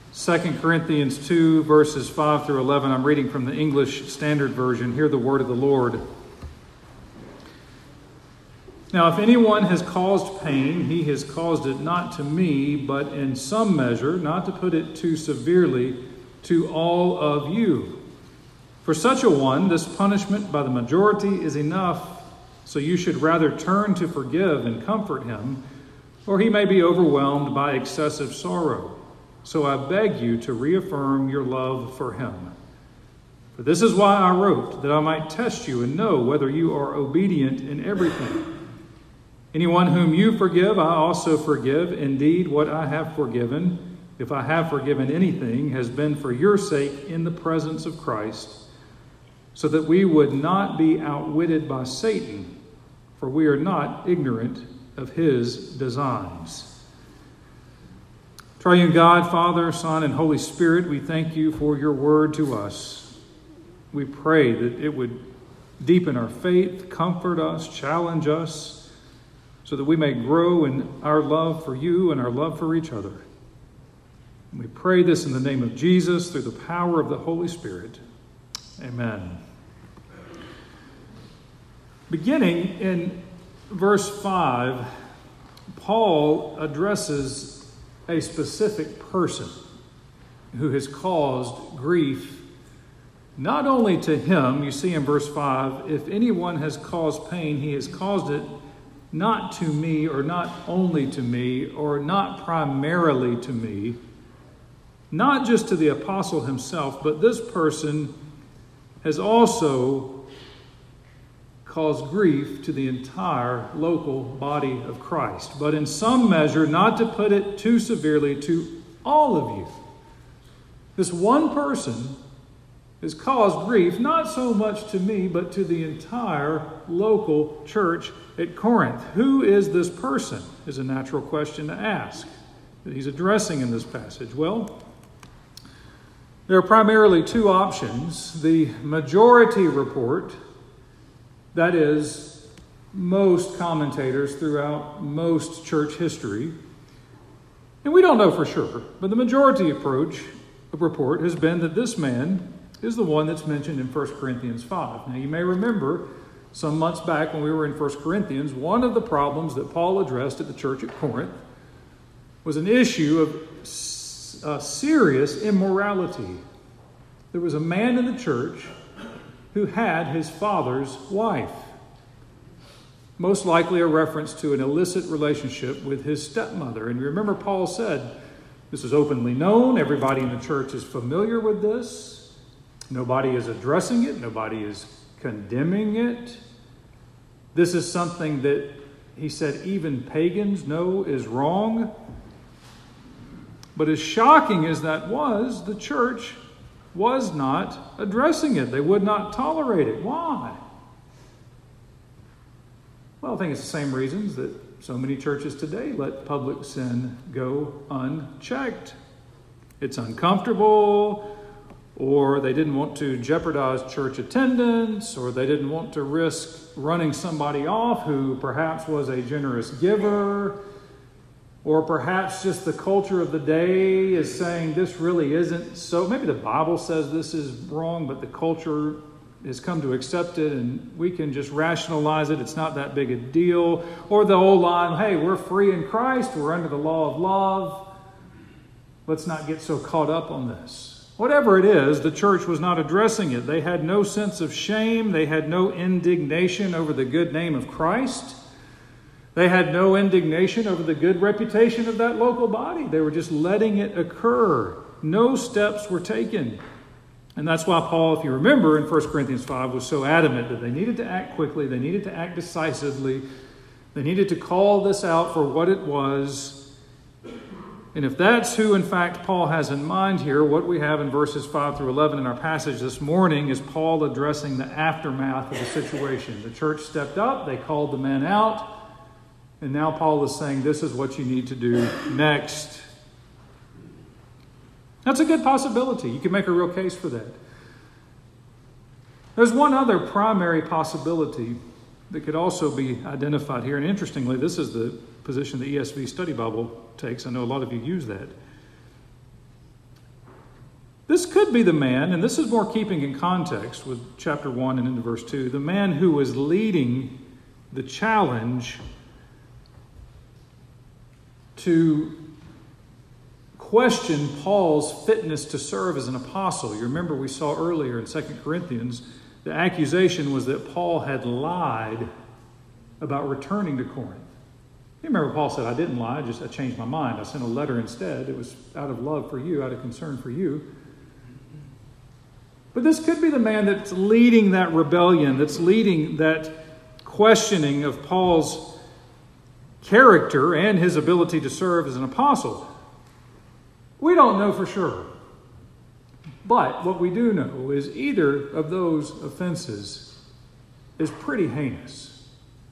2 Corinthians 2, verses 5 through 11. I'm reading from the English Standard Version. Hear the word of the Lord. Now, if anyone has caused pain, he has caused it not to me, but in some measure, not to put it too severely, to all of you. For such a one, this punishment by the majority is enough, so you should rather turn to forgive and comfort him, or he may be overwhelmed by excessive sorrow. So I beg you to reaffirm your love for him. For this is why I wrote, that I might test you and know whether you are obedient in everything. Anyone whom you forgive, I also forgive. Indeed, what I have forgiven, if I have forgiven anything, has been for your sake in the presence of Christ, so that we would not be outwitted by Satan, for we are not ignorant of his designs. Triune God, Father, Son, and Holy Spirit, we thank you for your word to us. We pray that it would deepen our faith, comfort us, challenge us, so that we may grow in our love for you and our love for each other. And we pray this in the name of Jesus through the power of the Holy Spirit. Amen. Beginning in verse 5, Paul addresses a specific person who has caused grief not only to him. You see in verse 5, if anyone has caused pain, he has caused it not to me, or not only to me, or not primarily to me, not just to the apostle himself, but this person has also caused grief to the entire local body of Christ, but in some measure, not to put it too severely, to all of you. This one person has caused grief, not so much to me, but to the entire local church at Corinth. Who is this person, is a natural question to ask that he's addressing in this passage. Well, there are primarily two options. The majority report, that is, most commentators throughout most church history, and we don't know for sure, but the majority report has been that this man is the one that's mentioned in 1 Corinthians 5. Now, you may remember some months back when we were in 1 Corinthians, one of the problems that Paul addressed at the church at Corinth was an issue of serious immorality. There was a man in the church who had his father's wife. Most likely a reference to an illicit relationship with his stepmother. And remember, Paul said, this is openly known. Everybody in the church is familiar with this. Nobody is addressing it. Nobody is condemning it. This is something that, he said, even pagans know is wrong. But as shocking as that was, the church was not addressing it. They would not tolerate it. Why? Well, I think it's the same reasons that so many churches today let public sin go unchecked. It's uncomfortable, or they didn't want to jeopardize church attendance, or they didn't want to risk running somebody off who perhaps was a generous giver. Or perhaps just the culture of the day is saying this really isn't so. Maybe the Bible says this is wrong, but the culture has come to accept it and we can just rationalize it. It's not that big a deal. Or the old line, hey, we're free in Christ. We're under the law of love. Let's not get so caught up on this. Whatever it is, the church was not addressing it. They had no sense of shame. They had no indignation over the good name of Christ. They had no indignation over the good reputation of that local body. They were just letting it occur. No steps were taken. And that's why Paul, if you remember, in 1 Corinthians 5 was so adamant that they needed to act quickly. They needed to act decisively. They needed to call this out for what it was. And if that's who, in fact, Paul has in mind here, what we have in verses 5 through 11 in our passage this morning is Paul addressing the aftermath of the situation. The church stepped up. They called the men out. And now Paul is saying, this is what you need to do next. That's a good possibility. You can make a real case for that. There's one other primary possibility that could also be identified here. And interestingly, this is the position the ESV Study Bible takes. I know a lot of you use that. This could be the man, and this is more keeping in context with chapter 1 and into verse 2, the man who was leading the challenge to question Paul's fitness to serve as an apostle. You remember we saw earlier in 2 Corinthians, the accusation was that Paul had lied about returning to Corinth. You remember Paul said, I didn't lie, I changed my mind. I sent a letter instead. It was out of love for you, out of concern for you. But this could be the man that's leading that rebellion, that's leading that questioning of Paul's character and his ability to serve as an apostle. We don't know for sure. But what we do know is either of those offenses is pretty heinous.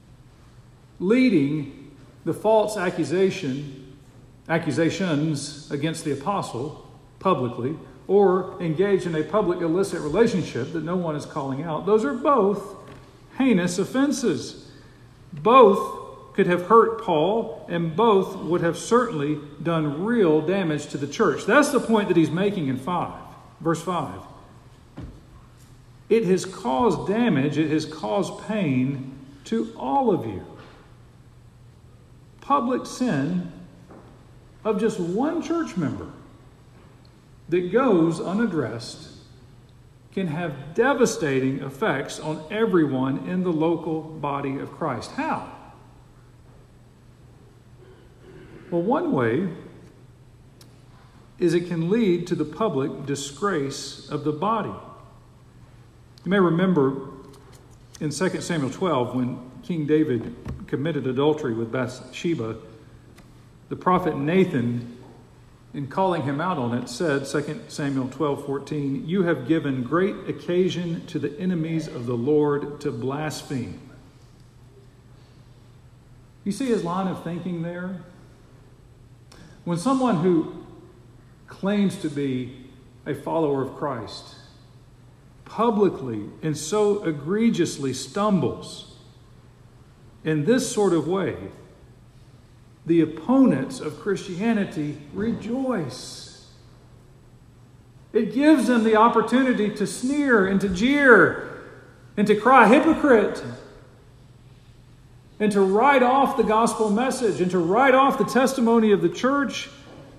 Leading the false accusations against the apostle publicly, or engage in a public illicit relationship that no one is calling out. Those are both heinous offenses. Both could have hurt Paul, and both would have certainly done real damage to the church. That's the point that he's making in verse 5. It has caused damage, it has caused pain to all of you. Public sin of just one church member that goes unaddressed can have devastating effects on everyone in the local body of Christ. How? Well, one way is it can lead to the public disgrace of the body. You may remember in 2 Samuel 12 when King David committed adultery with Bathsheba, the prophet Nathan, in calling him out on it, said, 2 Samuel 12:14, you have given great occasion to the enemies of the Lord to blaspheme. You see his line of thinking there? When someone who claims to be a follower of Christ publicly and so egregiously stumbles in this sort of way, the opponents of Christianity rejoice. It gives them the opportunity to sneer and to jeer and to cry hypocrite and to write off the gospel message and to write off the testimony of the church.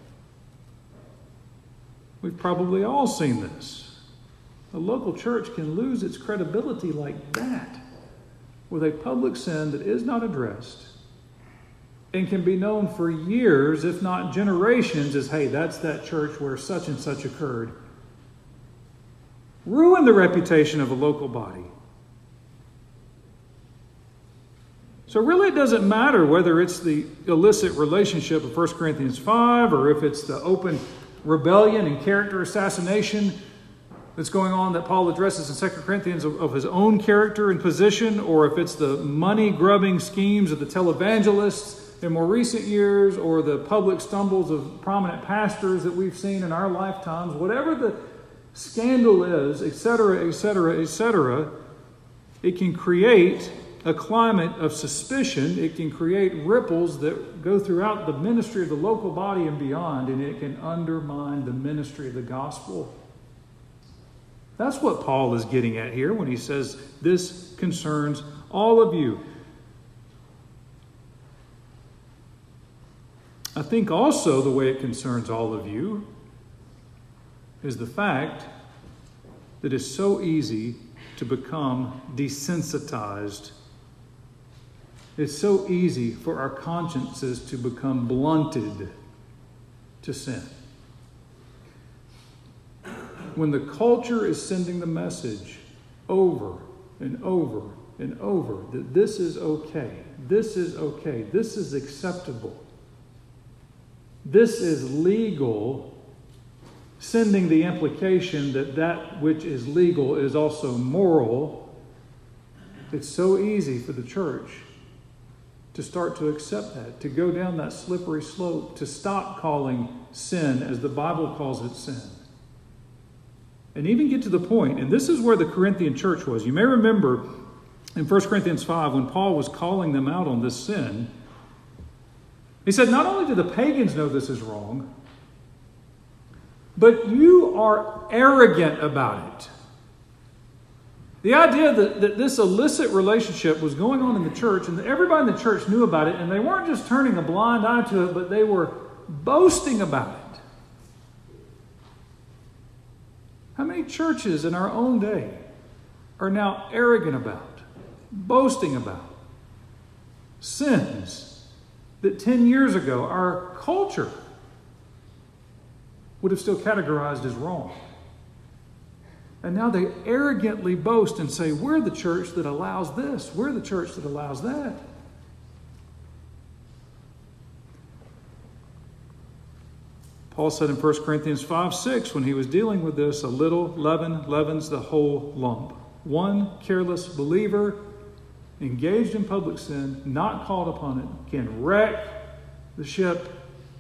We've probably all seen this. A local church can lose its credibility like that with a public sin that is not addressed and can be known for years, if not generations, as, hey, that's that church where such and such occurred. Ruin the reputation of a local body. So really it doesn't matter whether it's the illicit relationship of 1 Corinthians 5 or if it's the open rebellion and character assassination that's going on that Paul addresses in 2 Corinthians of his own character and position, or if it's the money-grubbing schemes of the televangelists in more recent years, or the public stumbles of prominent pastors that we've seen in our lifetimes, whatever the scandal is, etc., etc., etc., it can create a climate of suspicion. It can create ripples that go throughout the ministry of the local body and beyond, and it can undermine the ministry of the gospel. That's what Paul is getting at here when he says this concerns all of you. I think also the way it concerns all of you is the fact that it's so easy to become desensitized. It's so easy for our consciences to become blunted to sin. When the culture is sending the message over and over and over that this is okay, this is okay, this is acceptable, this is legal, sending the implication that that which is legal is also moral, it's so easy for the church to start to accept that, to go down that slippery slope, to stop calling sin as the Bible calls it sin. And even get to the point, and this is where the Corinthian church was. You may remember in 1 Corinthians 5 when Paul was calling them out on this sin, he said not only do the pagans know this is wrong, but you are arrogant about it. The idea that this illicit relationship was going on in the church and that everybody in the church knew about it, and they weren't just turning a blind eye to it, but they were boasting about it. How many churches in our own day are now arrogant about, boasting about sins that 10 years ago our culture would have still categorized as wrong? And now they arrogantly boast and say, we're the church that allows this. We're the church that allows that. Paul said in 1 Corinthians 5:6, when he was dealing with this, a little leaven leavens the whole lump. One careless believer engaged in public sin, not called upon it, can wreck the ship.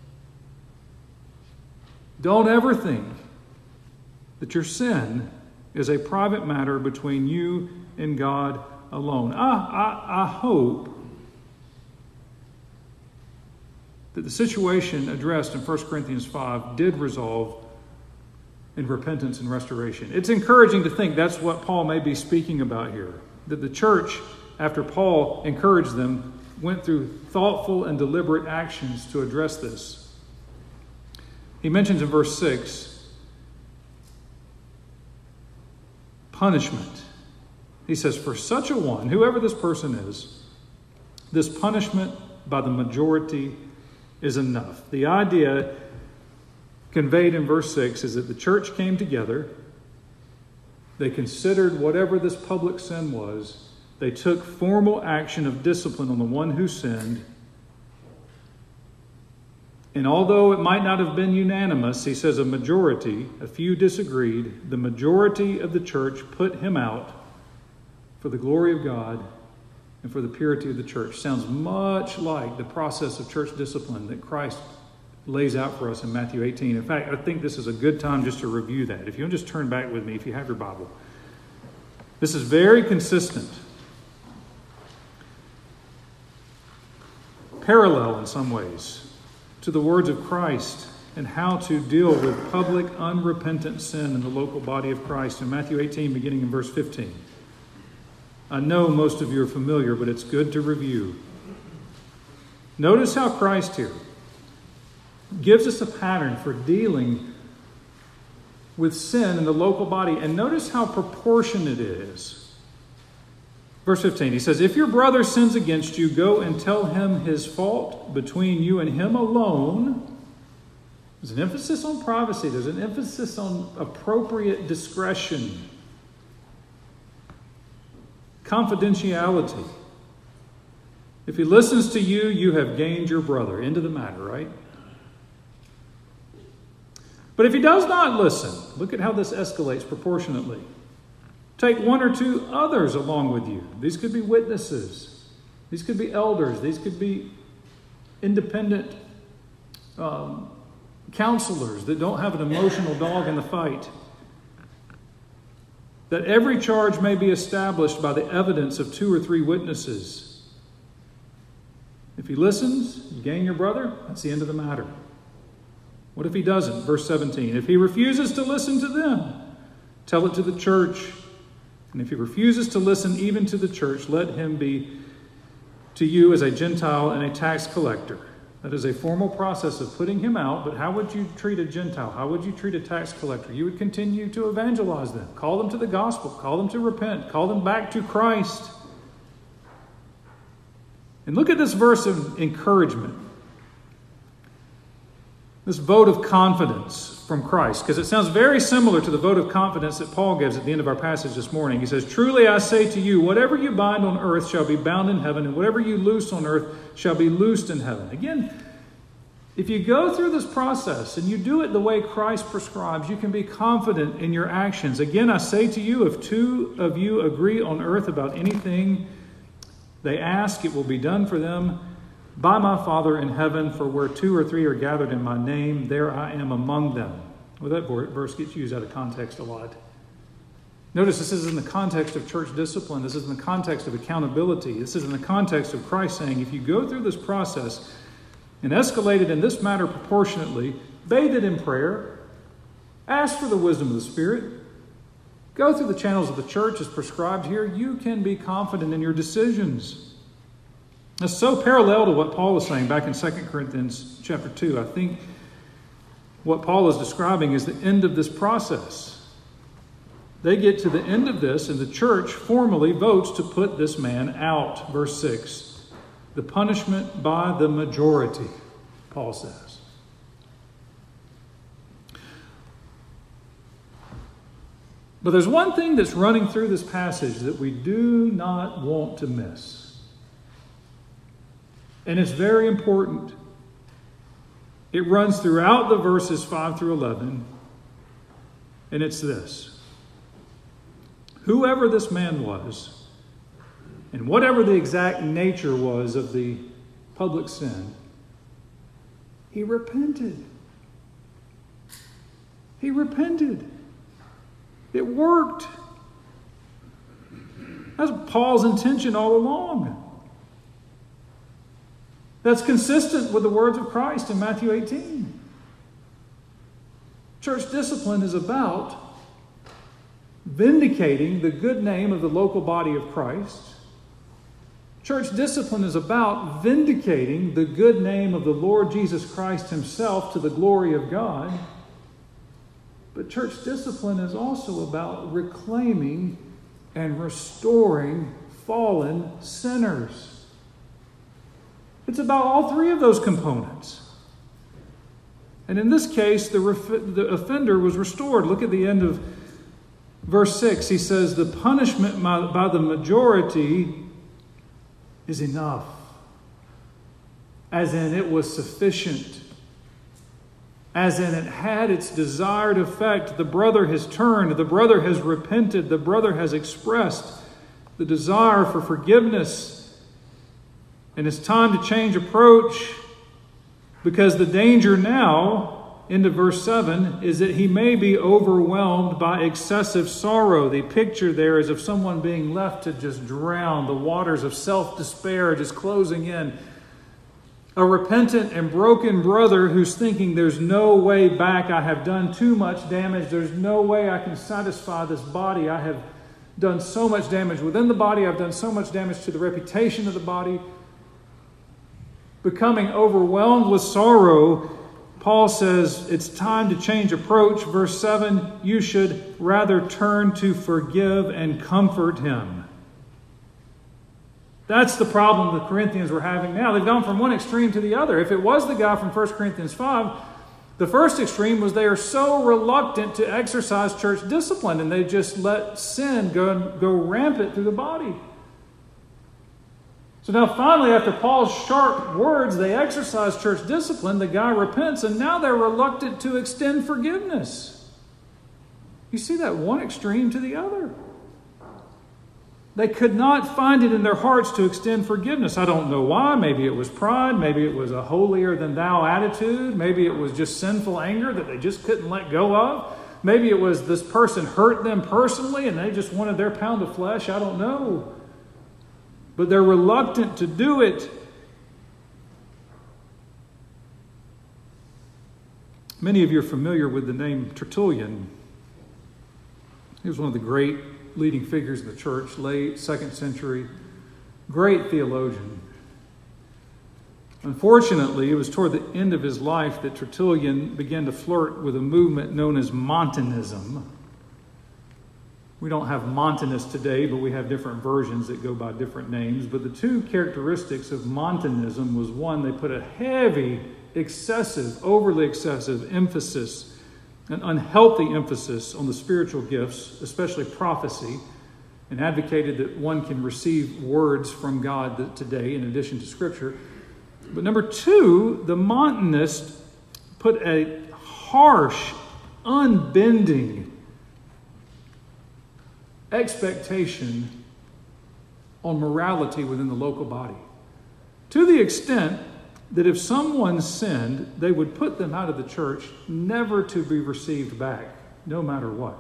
Don't ever think that your sin is a private matter between you and God alone. I hope that the situation addressed in 1 Corinthians 5 did resolve in repentance and restoration. It's encouraging to think that's what Paul may be speaking about here. That the church, after Paul encouraged them, went through thoughtful and deliberate actions to address this. He mentions in verse 6, punishment. He says, for such a one, whoever this person is, this punishment by the majority is enough. The idea conveyed in verse 6 is that the church came together. They considered whatever this public sin was. They took formal action of discipline on the one who sinned. And although it might not have been unanimous, he says a majority, a few disagreed, the majority of the church put him out for the glory of God and for the purity of the church. Sounds much like the process of church discipline that Christ lays out for us in Matthew 18. In fact, I think this is a good time just to review that. If you'll just turn back with me, if you have your Bible. This is very consistent, parallel in some ways to the words of Christ and how to deal with public unrepentant sin in the local body of Christ in Matthew 18, beginning in verse 15. I know most of you are familiar, but it's good to review. Notice how Christ here gives us a pattern for dealing with sin in the local body, and notice how proportionate it is. Verse 15, he says, if your brother sins against you, go and tell him his fault between you and him alone. There's an emphasis on privacy. There's an emphasis on appropriate discretion. Confidentiality. If he listens to you, you have gained your brother. End of the matter, right? But if he does not listen, look at how this escalates proportionately. Take one or two others along with you. These could be witnesses. These could be elders. These could be independent counselors that don't have an emotional dog in the fight. That every charge may be established by the evidence of 2 or 3 witnesses. If he listens, you gain your brother, that's the end of the matter. What if he doesn't? Verse 17, if he refuses to listen to them, tell it to the church. And if he refuses to listen even to the church, let him be to you as a Gentile and a tax collector. That is a formal process of putting him out, but how would you treat a Gentile? How would you treat a tax collector? You would continue to evangelize them, call them to the gospel, call them to repent, call them back to Christ. And look at this verse of encouragement. This vote of confidence from Christ, because it sounds very similar to the vote of confidence that Paul gives at the end of our passage this morning. He says, truly I say to you, whatever you bind on earth shall be bound in heaven, and whatever you loose on earth shall be loosed in heaven. Again, if you go through this process and you do it the way Christ prescribes, you can be confident in your actions. Again, I say to you, if 2 of you agree on earth about anything they ask, it will be done for them by my Father in heaven, for where 2 or 3 are gathered in my name, there I am among them. Well, that verse gets used out of context a lot. Notice this is in the context of church discipline. This is in the context of accountability. This is in the context of Christ saying, if you go through this process and escalate it in this matter proportionately, bathe it in prayer, Ask for the wisdom of the Spirit. Go through the channels of the church as prescribed here. You can be confident in your decisions. That's so parallel to what Paul is saying back in 2 Corinthians chapter 2. I think what Paul is describing is the end of this process. They get to the end of this, and the church formally votes to put this man out. Verse 6. The punishment by the majority, Paul says. But there's one thing that's running through this passage that we do not want to miss. And it's very important. It runs throughout the verses 5 through 11. And it's this. Whoever this man was, and whatever the exact nature was of the public sin, he repented. He repented. It worked. That's Paul's intention all along. That's consistent with the words of Christ in Matthew 18. Church discipline is about vindicating the good name of the local body of Christ. Church discipline is about vindicating the good name of the Lord Jesus Christ himself to the glory of God. But church discipline is also about reclaiming and restoring fallen sinners. It's about all three of those components. And in this case, the offender was restored. Look at the end of verse 6. He says, the punishment by the majority is enough. As in, it was sufficient. As in, it had its desired effect. The brother has turned. The brother has repented. The brother has expressed the desire for forgiveness. And it's time to change approach, because the danger now, into verse 7, is that he may be overwhelmed by excessive sorrow. The picture there is of someone being left to just drown. The waters of self-despair just closing in. A repentant and broken brother who's thinking, there's no way back. I have done too much damage. There's no way I can satisfy this body. I have done so much damage within the body. I've done so much damage to the reputation of the body. Becoming overwhelmed with sorrow, Paul says it's time to change approach. Verse 7, you should rather turn to forgive and comfort him. That's the problem the Corinthians were having now. They've gone from one extreme to the other. If it was the guy from 1 Corinthians 5, the first extreme was they are so reluctant to exercise church discipline, and they just let sin go rampant through the body. So now finally, after Paul's sharp words, they exercise church discipline. The guy repents, and now they're reluctant to extend forgiveness. You see that one extreme to the other. They could not find it in their hearts to extend forgiveness. I don't know why. Maybe it was pride. Maybe it was a holier-than-thou attitude. Maybe it was just sinful anger that they just couldn't let go of. Maybe it was this person hurt them personally and they just wanted their pound of flesh. I don't know. But they're reluctant to do it. Many of you are familiar with the name Tertullian. He was one of the great leading figures of the church, late 2nd century, great theologian. Unfortunately, it was toward the end of his life that Tertullian began to flirt with a movement known as Montanism. We don't have Montanists today, but we have different versions that go by different names. But the two characteristics of Montanism was, one, they put a heavy, overly excessive emphasis, an unhealthy emphasis on the spiritual gifts, especially prophecy, and advocated that one can receive words from God today in addition to Scripture. But number two, the Montanists put a harsh, unbending expectation on morality within the local body, to the extent that if someone sinned, they would put them out of the church, never to be received back, no matter what.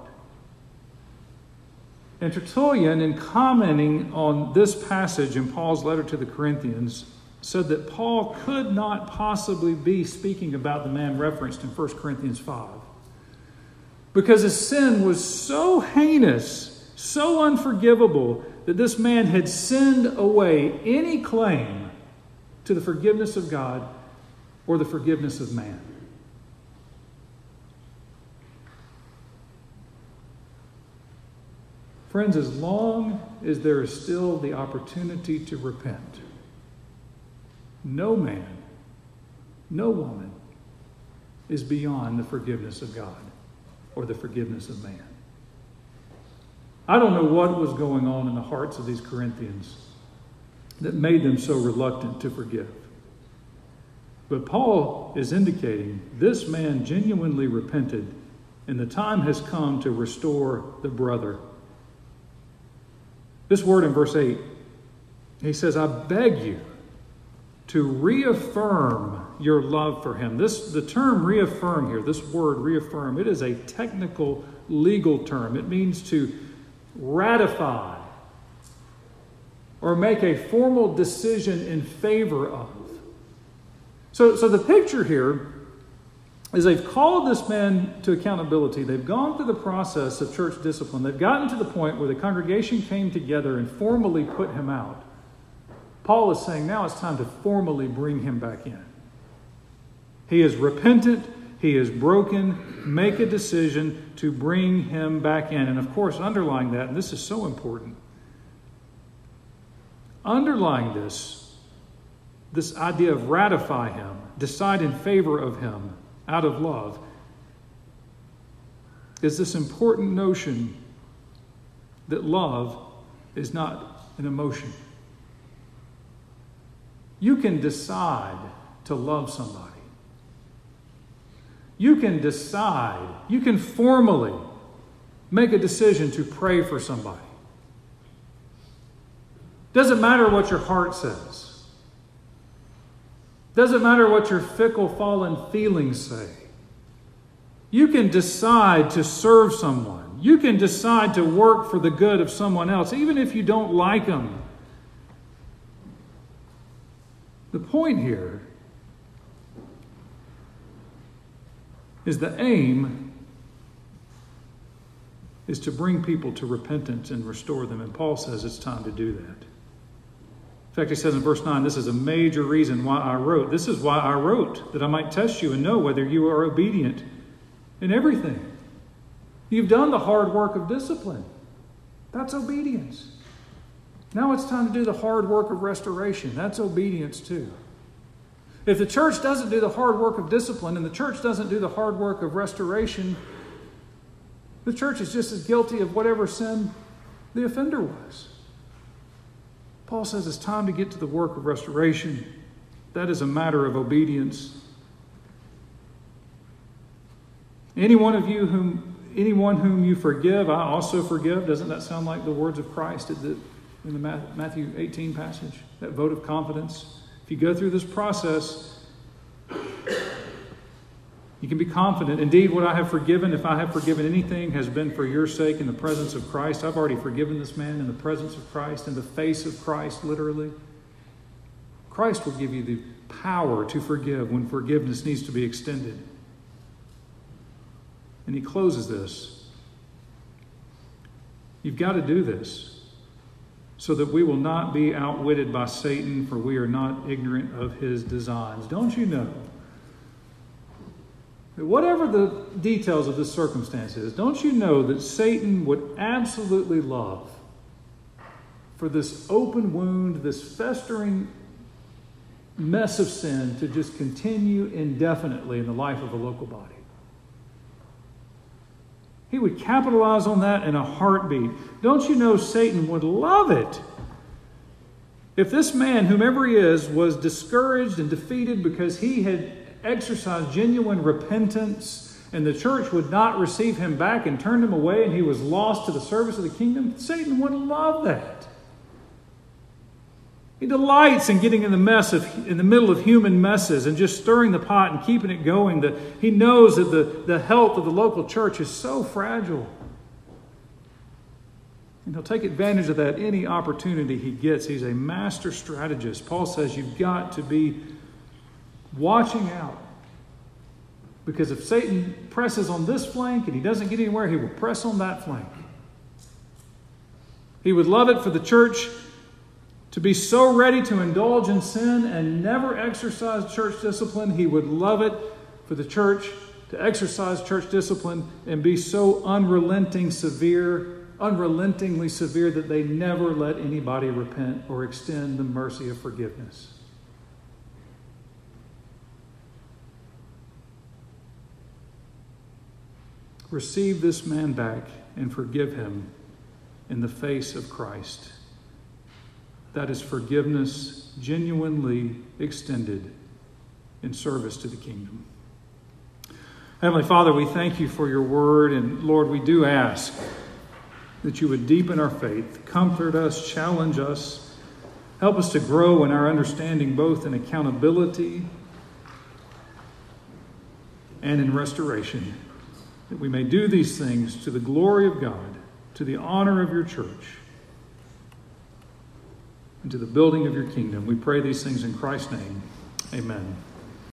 And Tertullian, in commenting on this passage in Paul's letter to the Corinthians, said that Paul could not possibly be speaking about the man referenced in 1 Corinthians 5. because his sin was so heinous, so unforgivable, that this man had sinned away any claim to the forgiveness of God or the forgiveness of man. Friends, as long as there is still the opportunity to repent, no man, no woman is beyond the forgiveness of God or the forgiveness of man. I don't know what was going on in the hearts of these Corinthians that made them so reluctant to forgive. But Paul is indicating this man genuinely repented, and the time has come to restore the brother. This word in verse 8, he says, I beg you to reaffirm your love for him. The term reaffirm here, this word reaffirm, it is a technical legal term. It means to ratify or make a formal decision in favor of. So the picture here is they've called this man to accountability. They've gone through the process of church discipline. They've gotten to the point where the congregation came together and formally put him out. Paul is saying now it's time to formally bring him back in. He is repentant. He is broken. Make a decision to bring him back in. And of course, underlying that, and this is so important, underlying this idea of ratify him, decide in favor of him out of love, is this important notion that love is not an emotion. You can decide to love somebody. You can decide, you can formally make a decision to pray for somebody. Doesn't matter what your heart says. Doesn't matter what your fickle, fallen feelings say. You can decide to serve someone. You can decide to work for the good of someone else, even if you don't like them. The point here is the aim is to bring people to repentance and restore them. And Paul says it's time to do that. In fact, he says in verse 9, this is a major reason why I wrote. This is why I wrote, that I might test you and know whether you are obedient in everything. You've done the hard work of discipline. That's obedience. Now it's time to do the hard work of restoration. That's obedience too. If the church doesn't do the hard work of discipline and the church doesn't do the hard work of restoration, the church is just as guilty of whatever sin the offender was. Paul says it's time to get to the work of restoration. That is a matter of obedience. Anyone whom you forgive, I also forgive. Doesn't that sound like the words of Christ in the Matthew 18 passage? That vote of confidence. If you go through this process, you can be confident. Indeed, what I have forgiven, if I have forgiven anything, has been for your sake in the presence of Christ. I've already forgiven this man in the presence of Christ, in the face of Christ, literally. Christ will give you the power to forgive when forgiveness needs to be extended. And he closes this. You've got to do this so that we will not be outwitted by Satan, for we are not ignorant of his designs. Don't you know that whatever the details of this circumstance is, don't you know that Satan would absolutely love for this open wound, this festering mess of sin to just continue indefinitely in the life of a local body? He would capitalize on that in a heartbeat. Don't you know Satan would love it if this man, whomever he is, was discouraged and defeated because he had exercised genuine repentance and the church would not receive him back and turned him away and he was lost to the service of the kingdom? Satan would love that. He delights in getting in the middle of human messes and just stirring the pot and keeping it going. He knows that the health of the local church is so fragile. And he'll take advantage of that any opportunity he gets. He's a master strategist. Paul says you've got to be watching out Because if Satan presses on this flank and he doesn't get anywhere, he will press on that flank. He would love it for the church to be so ready to indulge in sin and never exercise church discipline. He would love it for the church to exercise church discipline and be so unrelentingly severe that they never let anybody repent or extend the mercy of forgiveness. Receive this man back and forgive him in the face of Christ. That is forgiveness genuinely extended in service to the kingdom. Heavenly Father, we thank you for your word, and Lord, we do ask that you would deepen our faith, comfort us, challenge us, help us to grow in our understanding both in accountability and in restoration, that we may do these things to the glory of God, to the honor of your church, and to the building of your kingdom. We pray these things in Christ's name. Amen.